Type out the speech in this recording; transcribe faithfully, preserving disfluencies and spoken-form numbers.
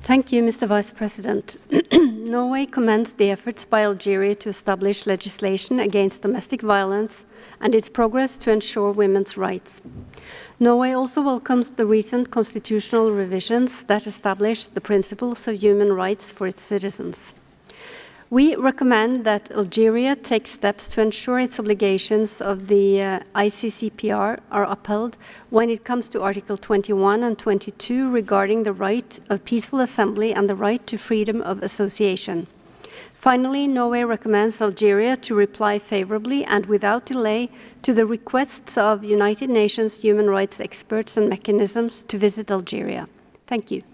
Thank you, Mister Vice President. Norway commends the efforts by Algeria to establish legislation against domestic violence and its progress to ensure women's rights. Norway also welcomes the recent constitutional revisions that establish the principles of human rights for its citizens. We recommend that Algeria take steps to ensure its obligations of the uh, I C C P R are upheld when it comes to Article twenty-one and twenty-two regarding the right of peaceful assembly and the right to freedom of association. Finally, Norway recommends Algeria to reply favorably and without delay to the requests of United Nations human rights experts and mechanisms to visit Algeria. Thank you.